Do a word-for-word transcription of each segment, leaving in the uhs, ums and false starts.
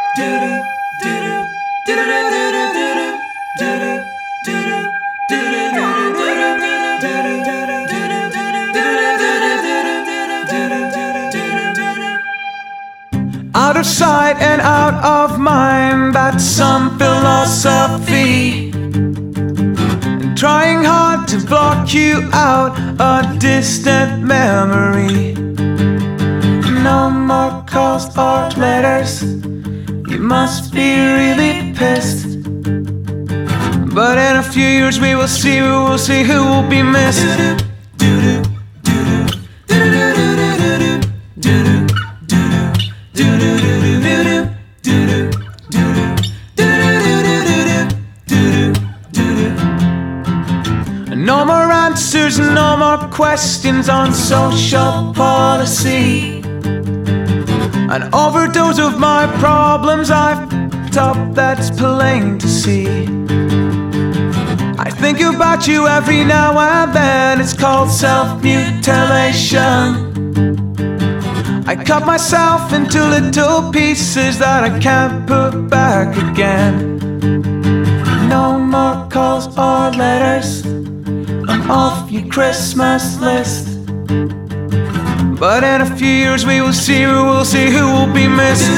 Out of sight and out of mind, that's some philosophy. Trying hard to block you out, a distant memory. No more calls or letters, you must be really pissed. But in a few years we will see, we will see who will be missed. No more answers, no more questions on social policy. An overdose of my problems I've picked up, that's plain to see. I think about you every now and then, it's called self-mutilation. I cut myself into little pieces that I can't put back again. No more calls or letters, I'm off your Christmas list. But in a few years we will see, we will see who will be missed.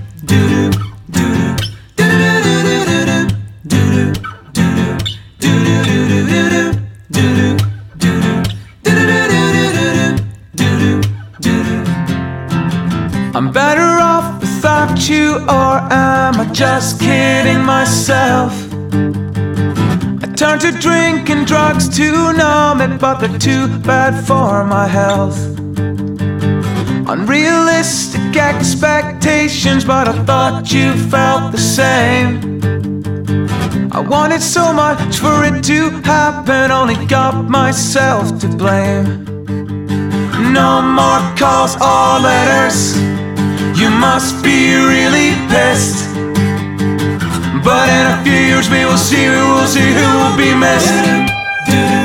I'm better off without you, or am I just kidding myself? I turn to drink and drugs to numb it, but they're too bad for my health. Unrealistic expectations, but I thought you felt the same. I wanted so much for it to happen, only got myself to blame. No more calls or letters, you must be really pissed. But in a few years we will see, we will see who will be missed.